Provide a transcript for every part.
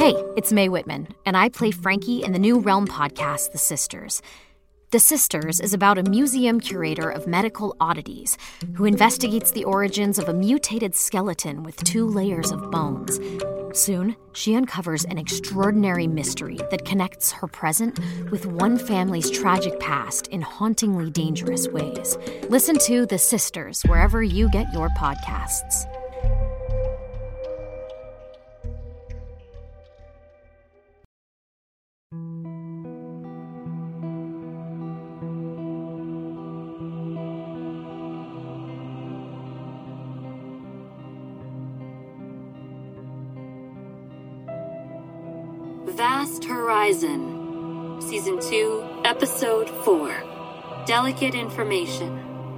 Hey, it's Mae Whitman, and I play Frankie in the new Realm podcast, The Sisters. The Sisters is about a museum curator of medical oddities who investigates the origins of a mutated skeleton with 2 layers of bones. Soon, she uncovers an extraordinary mystery that connects her present with one family's tragic past in hauntingly dangerous ways. Listen to The Sisters wherever you get your podcasts. Vast Horizon, Season 2, Episode 4, Delicate Information.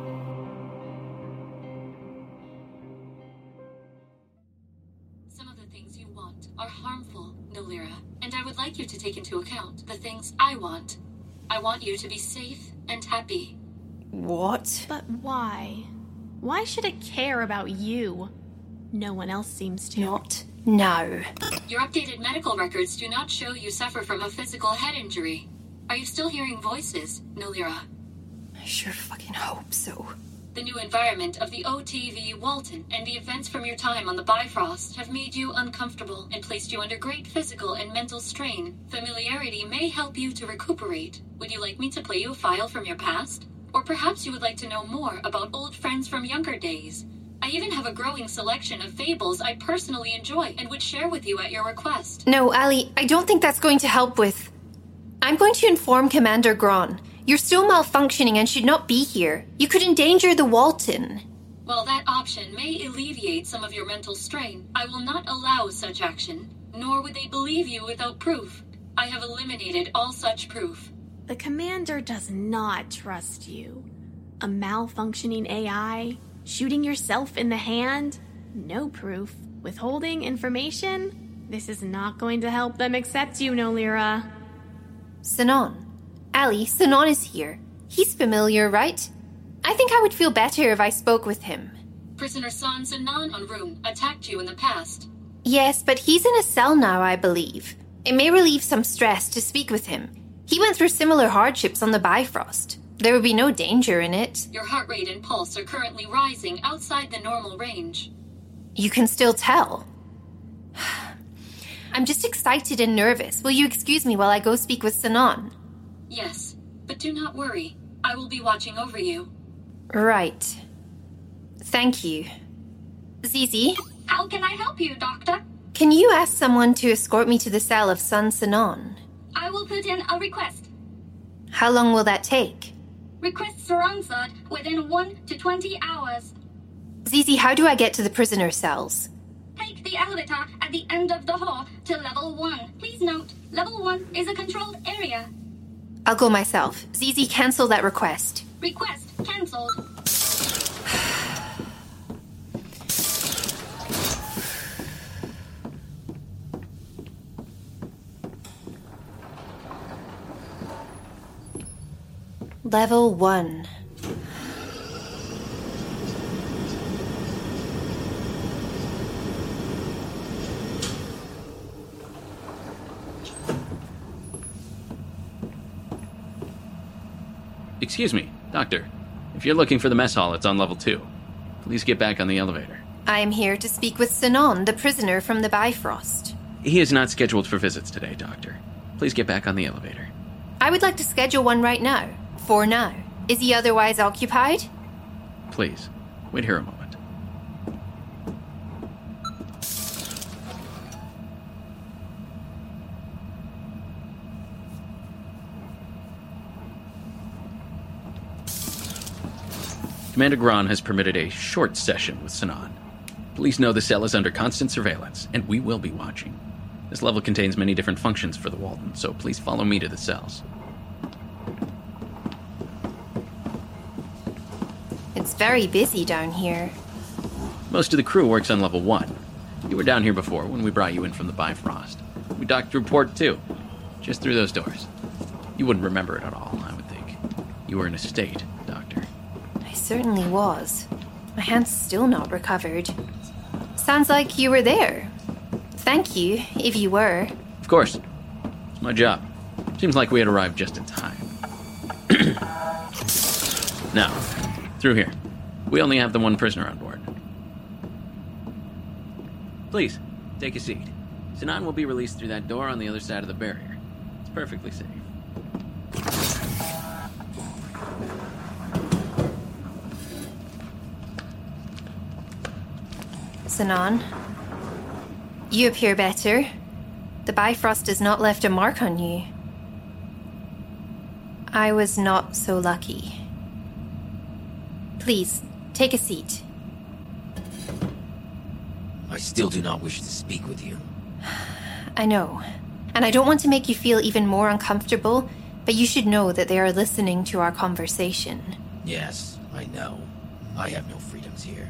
Some of the things you want are harmful, Nolira, and I would like you to take into account the things I want. I want you to be safe and happy. What? But why? Why should it care about you? No one else seems to. Not now. Your updated medical records do not show you suffer from a physical head injury. Are you still hearing voices, Nolira? I sure fucking hope so. The new environment of the OTV Walton and the events from your time on the Bifrost have made you uncomfortable and placed you under great physical and mental strain. Familiarity may help you to recuperate. Would you like me to play you a file from your past? Or perhaps you would like to know more about old friends from younger days. I even have a growing selection of fables I personally enjoy and would share with you at your request. No, Ali, I don't think that's going to help with... I'm going to inform Commander Gron. You're still malfunctioning and should not be here. You could endanger the Walton. While that option may alleviate some of your mental strain, I will not allow such action, nor would they believe you without proof. I have eliminated all such proof. The commander does not trust you. A malfunctioning AI? Shooting yourself in the hand? No proof. Withholding information? This is not going to help them accept you, Nolira. Sinon. Ali, Sinon is here. He's familiar, right? I think I would feel better if I spoke with him. Prisoner San Sinan on Rune attacked you in the past. Yes, but he's in a cell now, I believe. It may relieve some stress to speak with him. He went through similar hardships on the Bifrost. There would be no danger in it. Your heart rate and pulse are currently rising outside the normal range. You can still tell. I'm just excited and nervous. Will you excuse me while I go speak with Sinon? Yes, but do not worry. I will be watching over you. Right. Thank you. Zizi? How can I help you, Doctor? Can you ask someone to escort me to the cell of San Sinon? I will put in a request. How long will that take? Requests are answered within 1 to 20 hours. Zizi, how do I get to the prisoner cells? Take the elevator at the end of the hall to level 1. Please note, level 1 is a controlled area. I'll go myself. Zizi, cancel that request. Request cancelled. Level 1. Excuse me, Doctor. If you're looking for the mess hall, it's on level 2. Please get back on the elevator. I am here to speak with Sinon, the prisoner from the Bifrost. He is not scheduled for visits today, Doctor. Please get back on the elevator. I would like to schedule one right now. For now. Is he otherwise occupied? Please, wait here a moment. Commander Gron has permitted a short session with Sinon. Please know the cell is under constant surveillance, and we will be watching. This level contains many different functions for the Walton, so please follow me to the cells. It's very busy down here. Most of the crew works on level 1. You were down here before when we brought you in from the Bifrost. We docked through port 2, just through those doors. You wouldn't remember it at all, I would think. You were in a state, Doctor. I certainly was. My hand's still not recovered. Sounds like you were there. Thank you, if you were. Of course. It's my job. Seems like we had arrived just in time. Now, through here. We only have the one prisoner on board. Please, take a seat. Sinan will be released through that door on the other side of the barrier. It's perfectly safe. Sinan, you appear better. The Bifrost has not left a mark on you. I was not so lucky. Please, take a seat. I still do not wish to speak with you. I know. And I don't want to make you feel even more uncomfortable, but you should know that they are listening to our conversation. Yes, I know. I have no freedoms here.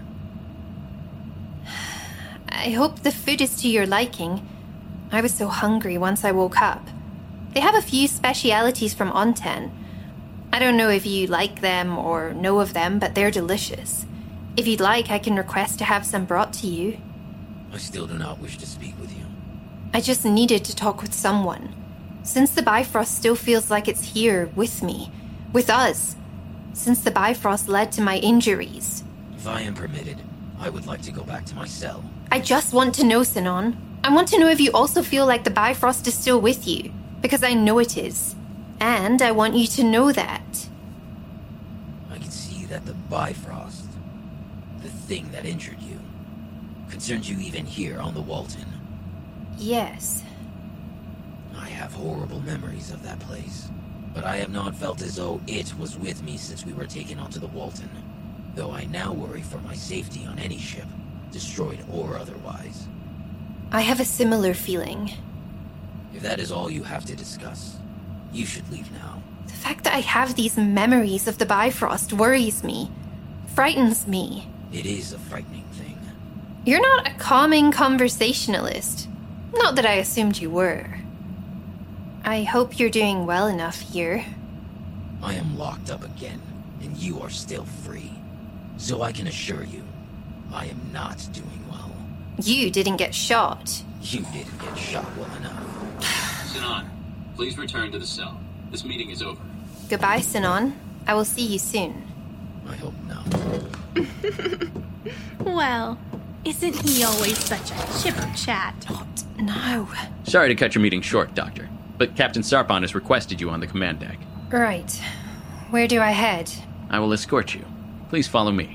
I hope the food is to your liking. I was so hungry once I woke up. They have a few specialities from Onten. I don't know if you like them or know of them, but they're delicious. If you'd like, I can request to have some brought to you. I still do not wish to speak with you. I just needed to talk with someone. Since the Bifrost still feels like it's here, with me. With us. Since the Bifrost led to my injuries. If I am permitted, I would like to go back to my cell. I just want to know, Sinan. I want to know if you also feel like the Bifrost is still with you. Because I know it is. And I want you to know that. I can see that the Bifrost, the thing that injured you, concerns you even here on the Walton. Yes. I have horrible memories of that place, but I have not felt as though it was with me since we were taken onto the Walton, though I now worry for my safety on any ship, destroyed or otherwise. I have a similar feeling. If that is all you have to discuss, you should leave now. The fact that I have these memories of the Bifrost worries me, frightens me. It is a frightening thing. You're not a calming conversationalist. Not that I assumed you were. I hope you're doing well enough here. I am locked up again, and you are still free. So I can assure you, I am not doing well. You didn't get shot. You didn't get shot well enough. Sinan, please return to the cell. This meeting is over. Goodbye, Sinan. I will see you soon. I hope not. Well, isn't he always such a chipper chat? No. Sorry to cut your meeting short, Doctor, but Captain Sarpon has requested you on the command deck. Right. Where do I head? I will escort you. Please follow me.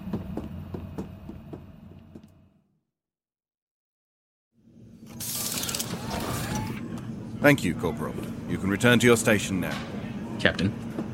Thank you, Corporal. You can return to your station now. Captain.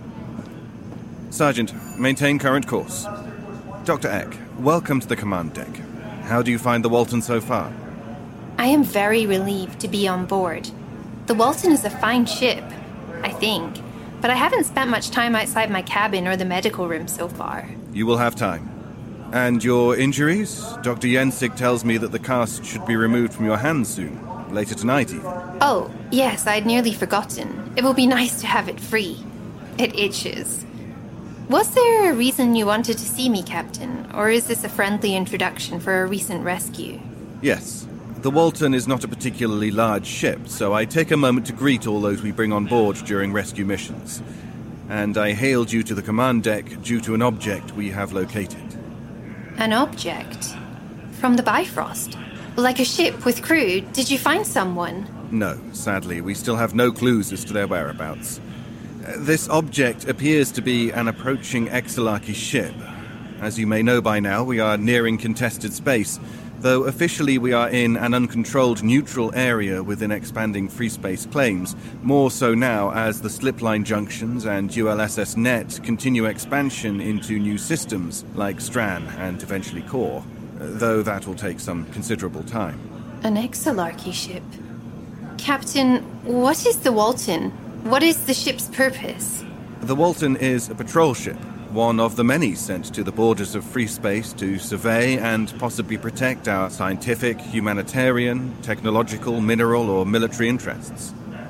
Sergeant, maintain current course. Dr. Eck, welcome to the command deck. How do you find the Walton so far? I am very relieved to be on board. The Walton is a fine ship, I think, but I haven't spent much time outside my cabin or the medical room so far. You will have time. And your injuries? Dr. Jensig tells me that the cast should be removed from your hands soon. Later tonight, even. Oh, yes, I'd nearly forgotten. It will be nice to have it free. It itches. Was there a reason you wanted to see me, Captain? Or is this a friendly introduction for a recent rescue? Yes. The Walton is not a particularly large ship, so I take a moment to greet all those we bring on board during rescue missions. And I hailed you to the command deck due to an object we have located. An object? From the Bifrost? Like a ship with crew? Did you find someone? No, sadly, we still have no clues as to their whereabouts. This object appears to be an approaching Exelarchy ship. As you may know by now, we are nearing contested space, though officially we are in an uncontrolled neutral area within expanding free space claims, more so now as the slipline junctions and ULSS Net continue expansion into new systems like Stran and eventually Core, though that will take some considerable time. An Exelarchy ship? Captain, what is the Walton? What is the ship's purpose? The Walton is a patrol ship, one of the many sent to the borders of free space to survey and possibly protect our scientific, humanitarian, technological, mineral, or military interests.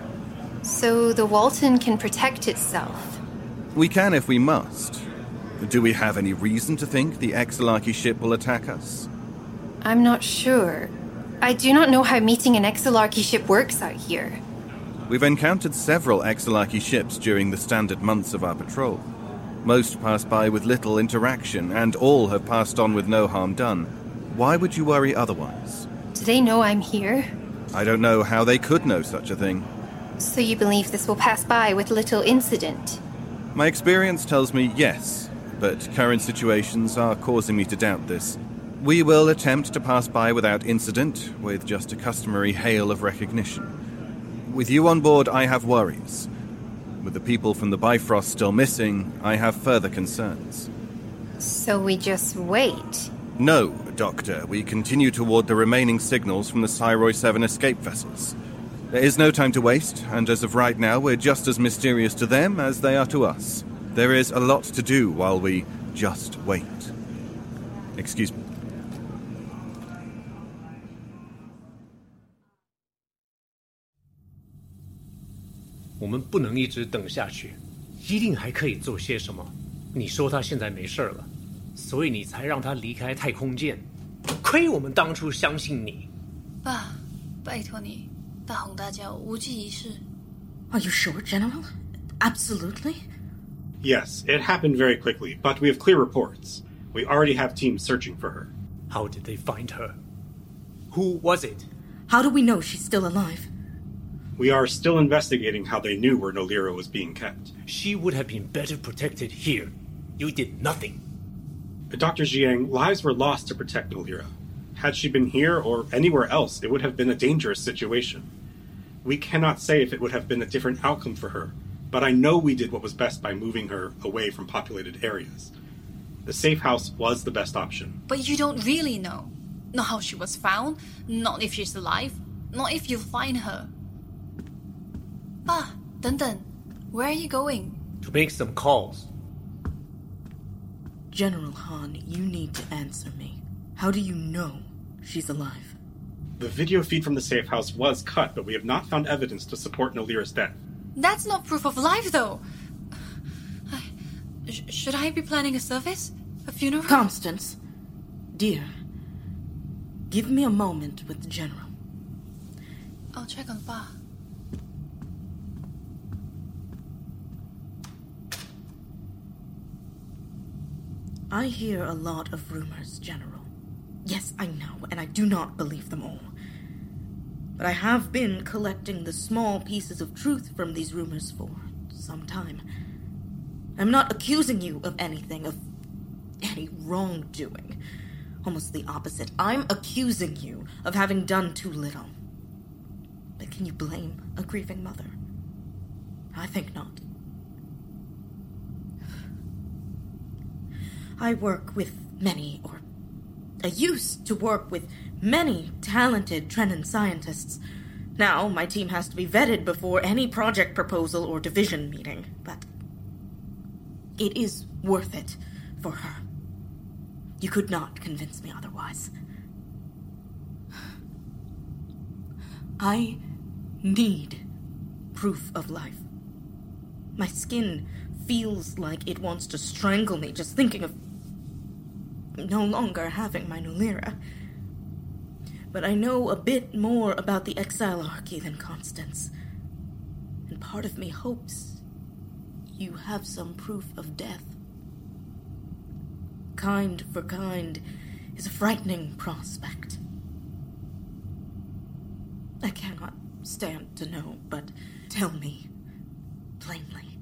So the Walton can protect itself? We can if we must. Do we have any reason to think the Exelarchy ship will attack us? I'm not sure. I do not know how meeting an Exilarchy ship works out here. We've encountered several Exilarchy ships during the standard months of our patrol. Most pass by with little interaction, and all have passed on with no harm done. Why would you worry otherwise? Do they know I'm here? I don't know how they could know such a thing. So you believe this will pass by with little incident? My experience tells me yes, but current situations are causing me to doubt this. We will attempt to pass by without incident, with just a customary hail of recognition. With you on board, I have worries. With the people from the Bifrost still missing, I have further concerns. So we just wait? No, Doctor. We continue toward the remaining signals from the Cyroi 7 escape vessels. There is no time to waste, and as of right now, we're just as mysterious to them as they are to us. There is a lot to do while we just wait. Excuse me. 我们不能一直等下去，一定还可以做些什么。你说他现在没事了，所以你才让他离开太空舰。亏我们当初相信你。 爸，拜托你，大红大叫，无济于事。 Are you sure, General? Absolutely? Yes, it happened very quickly, but we have clear reports. We already have teams searching for her. How did they find her? Who was it? How do we know she's still alive? We are still investigating how they knew where Nolira was being kept. She would have been better protected here. You did nothing. Dr. Jiang, lives were lost to protect Nolira. Had she been here or anywhere else, it would have been a dangerous situation. We cannot say if it would have been a different outcome for her, but I know we did what was best by moving her away from populated areas. The safe house was the best option. But you don't really know. Not how she was found, not if she's alive, not if you find her. 爸，等等, where are you going? To make some calls. General Han, you need to answer me. How do you know she's alive? The video feed from the safe house was cut, but we have not found evidence to support Nolira's death. That's not proof of life, though. Should I be planning a service? A funeral? Constance, dear, give me a moment with the General. I'll check on Pa. I hear a lot of rumors, General. Yes, I know, and I do not believe them all. But I have been collecting the small pieces of truth from these rumors for some time. I'm not accusing you of anything, of any wrongdoing. Almost the opposite. I'm accusing you of having done too little. But can you blame a grieving mother? I think not. I work with many, or I used to work with many talented Trenin scientists. Now, my team has to be vetted before any project proposal or division meeting, but it is worth it for her. You could not convince me otherwise. I need proof of life. My skin feels like it wants to strangle me just thinking of no longer having my Nolira. But I know a bit more about the Exilarchy than Constance. And part of me hopes you have some proof of death. Kind for kind is a frightening prospect. I cannot stand to know, but tell me plainly.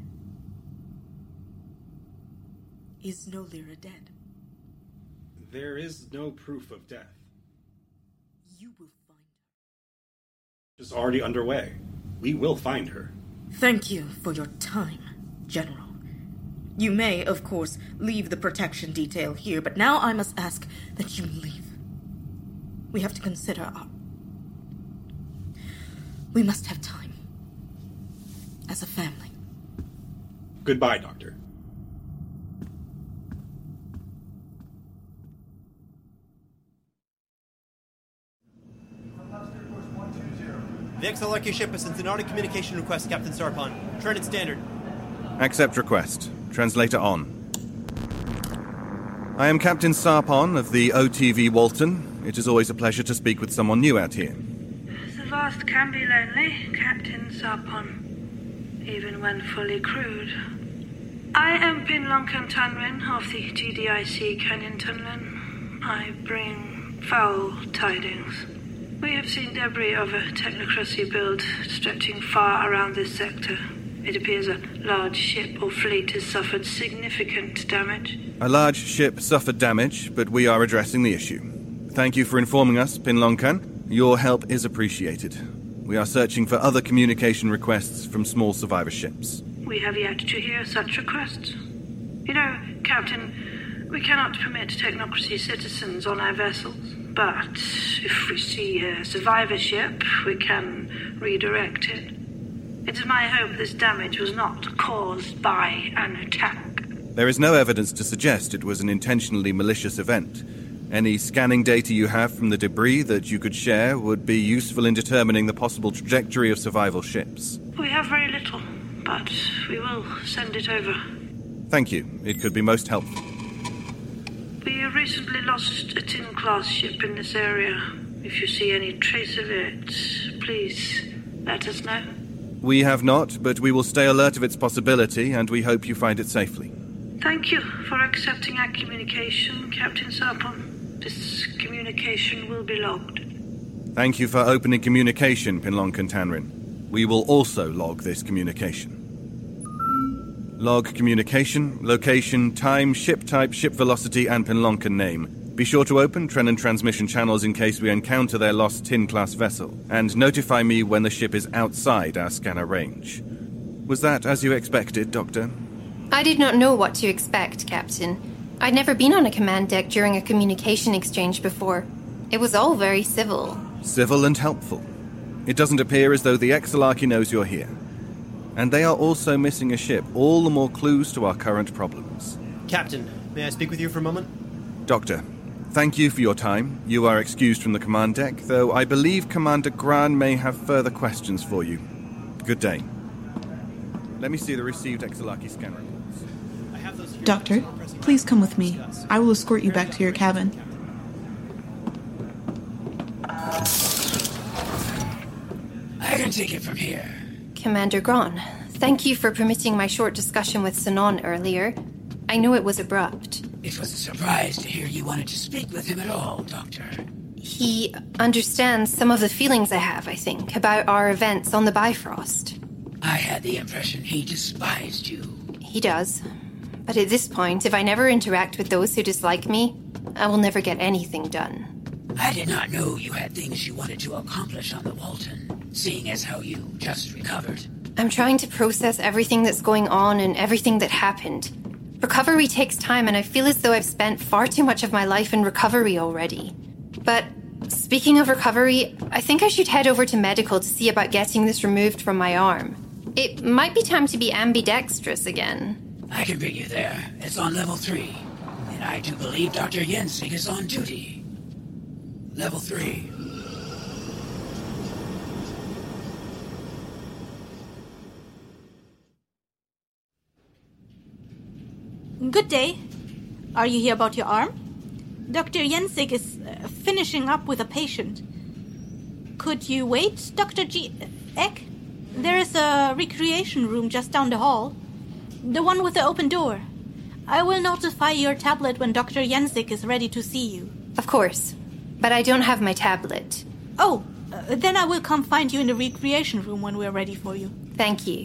Is Nolira dead? There is no proof of death. You will find her. It's already underway. We will find her. Thank you for your time, General. You may, of course, leave the protection detail here, but now I must ask that you leave. We have to consider our... We must have time. As a family. Goodbye, Doctor. The Exilarchy ship has sent an audio communication request, Captain Sarpon. Trenin standard. Accept request. Translator on. I am Captain Sarpon of the OTV Walton, It is always a pleasure to speak with someone new out here. The vast can be lonely, Captain Sarpon, even when fully crewed. I am Pinlonkan Tanrin of the GDIC Canyon Tunneling. I bring foul tidings. We have seen debris of a technocracy build stretching far around this sector. It appears a large ship or fleet has suffered significant damage. A large ship suffered damage, but we are addressing the issue. Thank you for informing us, Pinlonkan. Your help is appreciated. We are searching for other communication requests from small survivor ships. We have yet to hear such requests. You know, Captain, we cannot permit technocracy citizens on our vessels, but if we see a survivor ship, we can redirect it. It is my hope this damage was not caused by an attack. There is no evidence to suggest it was an intentionally malicious event. Any scanning data you have from the debris that you could share would be useful in determining the possible trajectory of survival ships. We have very little, but we will send it over. Thank you. It could be most helpful. We recently lost a tin-class ship in this area. If you see any trace of it, please let us know. We have not, but we will stay alert of its possibility, and we hope you find it safely. Thank you for accepting our communication, Captain Sarpon. This communication will be logged. Thank you for opening communication, Pinlonkan Tanrin. We will also log this communication. Log communication, location, time, ship type, ship velocity, and Pinlonkan name. Be sure to open Trenan transmission channels in case we encounter their lost tin-class vessel, and notify me when the ship is outside our scanner range. Was that as you expected, Doctor? I did not know what to expect, Captain. I'd never been on a command deck during a communication exchange before. It was all very civil. Civil and helpful. It doesn't appear as though the Exarchy knows you're here. And they are also missing a ship, all the more clues to our current problems. Captain, may I speak with you for a moment? Doctor, thank you for your time. You are excused from the command deck, though I believe Commander Gran may have further questions for you. Good day. Let me see the received Exarchy scan reports. Doctor, please come with me. I will escort you back to your cabin. I can take it from here. Commander Gran, thank you for permitting my short discussion with Sinon earlier. I know it was abrupt. It was a surprise to hear you wanted to speak with him at all, Doctor. He understands some of the feelings I have, I think, about our events on the Bifrost. I had the impression he despised you. He does. But at this point, if I never interact with those who dislike me, I will never get anything done. I did not know you had things you wanted to accomplish on the Walton, seeing as how you just recovered. I'm trying to process everything that's going on and everything that happened. Recovery takes time, and I feel as though I've spent far too much of my life in recovery already. But speaking of recovery, I think I should head over to medical to see about getting this removed from my arm. It might be time to be ambidextrous again. I can bring you there. It's on level 3. And I do believe Dr. Jensig is on duty. Level 3. Good day. Are you here about your arm? Dr. Jensig is finishing up with a patient. Could you wait, Dr. Ek? There is a recreation room just down the hall. The one with the open door. I will notify your tablet when Dr. Jensig is ready to see you. Of course. But I don't have my tablet. Oh, then I will come find you in the recreation room when we're ready for you. Thank you.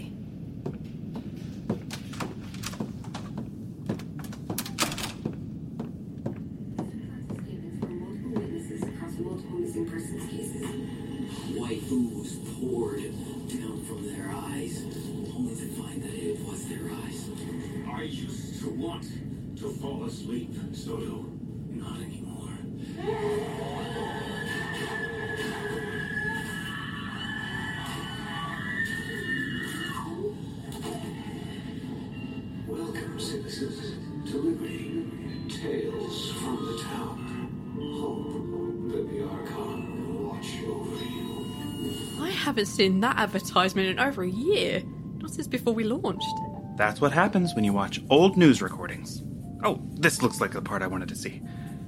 White ooze poured down from their eyes, only to find that it was their eyes. I used to want to fall asleep, Soto. Not anymore. Welcome, citizens, to Liberty. Tales from the town. Hope that the Archon will watch over you. I haven't seen that advertisement in over a year. Not since before we launched. That's what happens when you watch old news recordings. Oh, this looks like the part I wanted to see.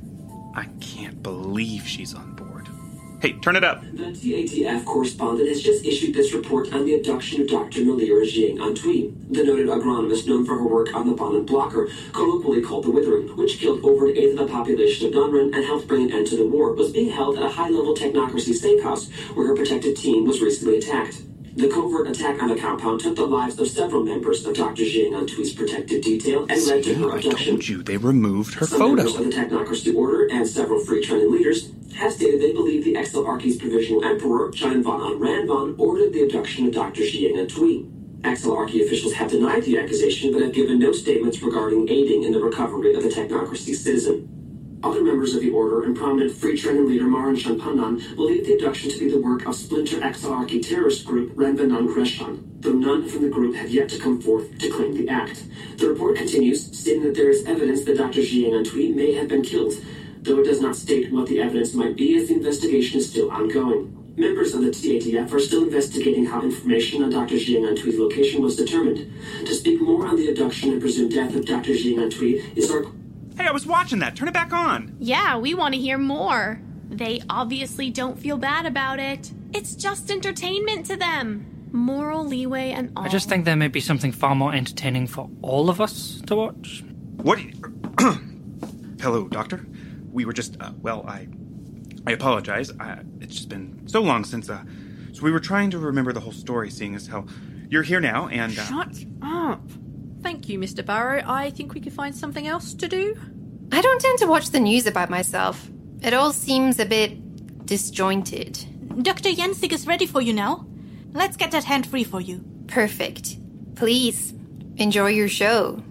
I can't believe she's on board. Hey, turn it up. The TATF correspondent has just issued this report on the abduction of Dr. Melira Jiang Antwi, the noted agronomist known for her work on the Bonin blocker, colloquially called the Withering, which killed over an eighth of the population of Dunran and helped bring an end to the war, was being held at a high-level technocracy safe house where her protected team was recently attacked. The covert attack on the compound took the lives of several members of Dr. Jiang Antwi's protected detail and led to her abduction. I told you, they removed her Some photo. members of the Technocracy Order and several Free Training leaders have stated they believe the Exilarchy's provisional emperor, Chan Von Ranvan, ordered the abduction of Dr. Jiang Antwi. Exilarchy officials have denied the accusation but have given no statements regarding aiding in the recovery of the Technocracy citizen. Other members of the Order and prominent Free Training leader Maran Shanpandan believe the abduction to be the work of splinter Exilarchy terrorist group Renvanan Greshan, though none from the group have yet to come forth to claim the act. The report continues, stating that there is evidence that Dr. Jiang Antwi may have been killed, though it does not state what the evidence might be as the investigation is still ongoing. Members of the TATF are still investigating how information on Dr. Jiang Antwi's location was determined. To speak more on the abduction and presumed death of Dr. Jiang Antwi is our... Hey, I was watching that. Turn it back on. Yeah, we want to hear more. They obviously don't feel bad about it. It's just entertainment to them. Moral leeway and all. I just think there may be something far more entertaining for all of us to watch. What? Hello, Doctor. We were just, I apologize. It's just been so long since, so we were trying to remember the whole story, seeing as how you're here now, and, Shut up. Thank you, Mr. Barrow. I think we could find something else to do. I don't tend to watch the news about myself. It all seems a bit disjointed. Dr. Jensig is ready for you now. Let's get that hand free for you. Perfect. Please, enjoy your show.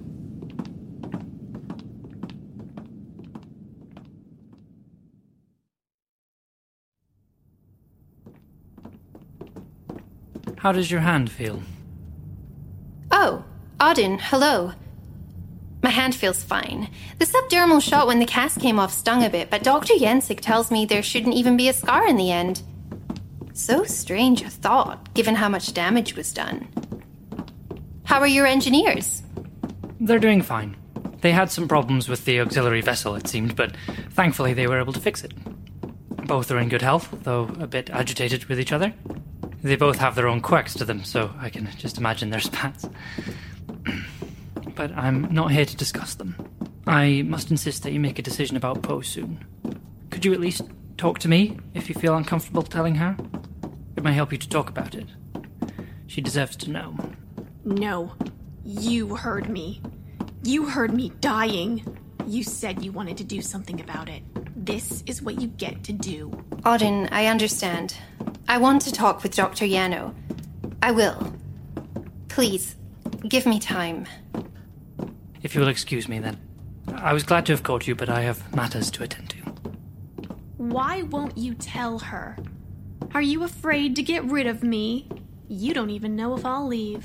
How does your hand feel? Oh, Auden, hello. My hand feels fine. The subdermal shot when the cast came off stung a bit, but Dr. Jensig tells me there shouldn't even be a scar in the end. So strange a thought, given how much damage was done. How are your engineers? They're doing fine. They had some problems with the auxiliary vessel, it seemed, but thankfully they were able to fix it. Both are in good health, though a bit agitated with each other. They both have their own quirks to them, so I can just imagine their spats. But I'm not here to discuss them. I must insist that you make a decision about Poe soon. Could you at least talk to me, if you feel uncomfortable telling her? It may help you to talk about it. She deserves to know. No. You heard me. You heard me dying. You said you wanted to do something about it. This is what you get to do. Auden, I understand. I want to talk with Dr. Yano. I will. Please, give me time. If you will excuse me, then. I was glad to have caught you, but I have matters to attend to. Why won't you tell her? Are you afraid to get rid of me? You don't even know if I'll leave.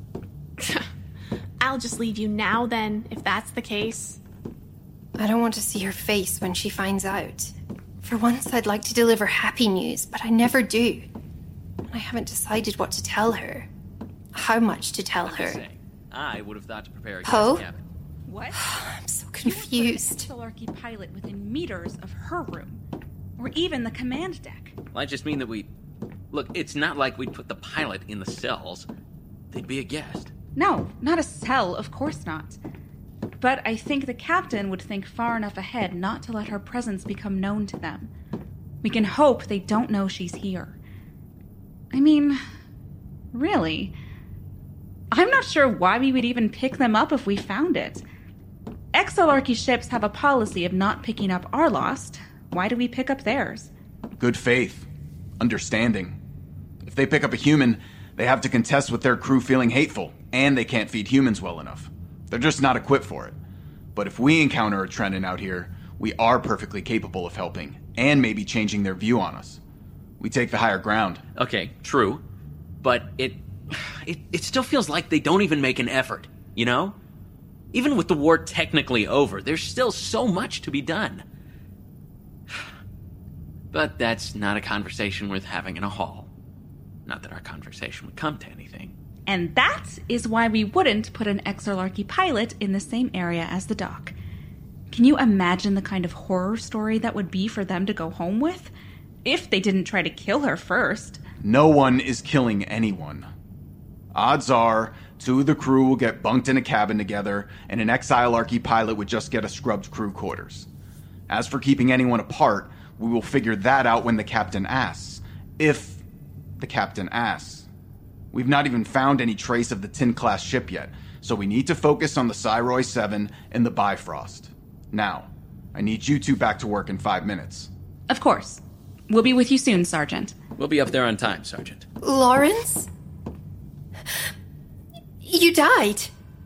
I'll just leave you now, then, if that's the case. I don't want to see her face when she finds out. For once, I'd like to deliver happy news, but I never do. I haven't decided what to tell her. How much to tell her. I would have thought to prepare a Poe? cabin. What? I'm so confused. You put the Exilarchy pilot within meters of her room. Or even the command deck. Well, I just mean that we... Look, it's not like we'd put the pilot in the cells. They'd be a guest. No, not a cell, of course not. But I think the captain would think far enough ahead not to let her presence become known to them. We can hope they don't know she's here. I mean, really, I'm not sure why we would even pick them up if we found it. Exilarchy ships have a policy of not picking up our lost. Why do we pick up theirs? Good faith. Understanding. If they pick up a human, they have to contest with their crew feeling hateful, and they can't feed humans well enough. They're just not equipped for it. But if we encounter a Trenin out here, we are perfectly capable of helping, and maybe changing their view on us. We take the higher ground. Okay, true. But it still feels like they don't even make an effort, you know? Even with the war technically over, there's still so much to be done. But that's not a conversation worth having in a hall. Not that our conversation would come to anything. And that is why we wouldn't put an Exilarchy pilot in the same area as the dock. Can you imagine the kind of horror story that would be for them to go home with? If they didn't try to kill her first. No one is killing anyone. Odds are, 2 of the crew will get bunked in a cabin together, and an Exilarchy pilot would just get a scrubbed crew quarters. As for keeping anyone apart, we will figure that out when the captain asks. If the captain asks. We've not even found any trace of the Tin-class ship yet, so we need to focus on the Cyroy 7 and the Bifrost. Now, I need you 2 back to work in 5 minutes. Of course. We'll be with you soon, Sergeant. We'll be up there on time, Sergeant. Lawrence? You died.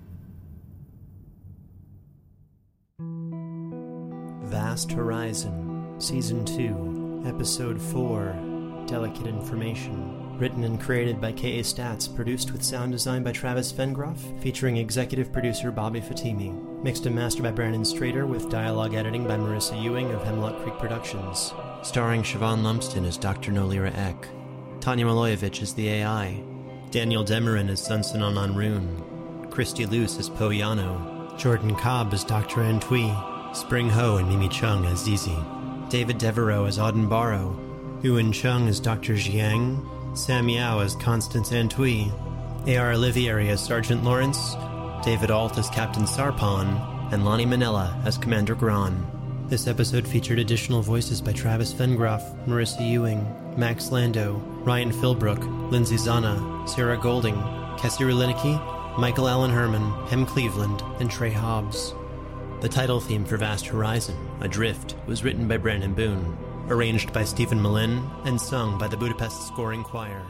Vast Horizon, Season 2, Episode 4, Delicate Information. Written and created by K.A. Statz, produced with sound design by Travis Vengroff, featuring executive producer Bobby Fatimi. Mixed and mastered by Brandon Strader, with dialogue editing by Marissa Ewing of Hemlock Creek Productions. Starring Siobhan Lumsden as Dr. Nolira Eck, Tanya Maloyevich as the AI, Daniel Demerin as Sunsanon Anrun, Christy Luce as Po Yano, Jordan Cobb as Dr. Antwi, Spring Ho and Mimi Chung as Zizi, David Devereaux as Auden Barrow, Ewan Chung as Dr. Jiang, Sam Yao as Constance Antwi, A.R. Olivieri as Sergeant Lawrence, David Alt as Captain Sarpon, and Lonnie Manella as Commander Gran. This episode featured additional voices by Travis Vengroff, Marissa Ewing, Max Lando, Ryan Philbrook, Lindsay Zana, Sarah Golding, Kessie Rulinicki, Michael Allen Herman, Hem Cleveland, and Trey Hobbs. The title theme for Vast Horizon, Adrift, was written by Brandon Boone, arranged by Stephen Malin, and sung by the Budapest Scoring Choir.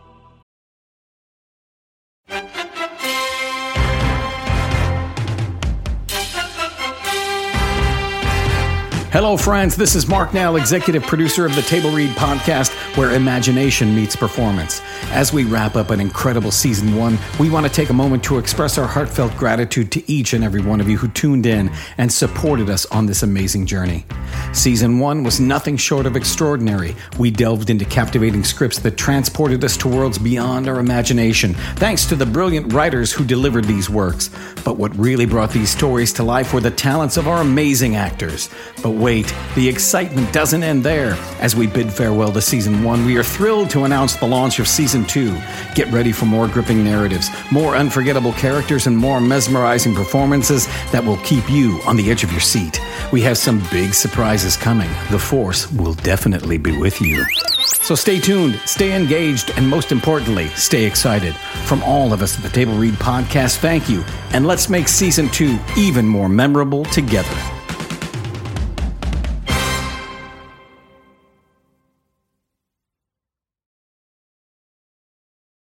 Hello, friends. This is Mark Nell, executive producer of the Table Read podcast, where imagination meets performance. As we wrap up an incredible Season 1, we want to take a moment to express our heartfelt gratitude to each and every one of you who tuned in and supported us on this amazing journey. Season 1 was nothing short of extraordinary. We delved into captivating scripts that transported us to worlds beyond our imagination, thanks to the brilliant writers who delivered these works. But what really brought these stories to life were the talents of our amazing actors. But wait, the excitement doesn't end there. As we bid farewell to Season 1, we are thrilled to announce the launch of Season 2. Get ready for more gripping narratives, more unforgettable characters, and more mesmerizing performances that will keep you on the edge of your seat. We have some big surprises coming. The Force will definitely be with you. So stay tuned, stay engaged, and most importantly, stay excited. From all of us at the Table Read podcast, thank you, and let's make Season 2 even more memorable together.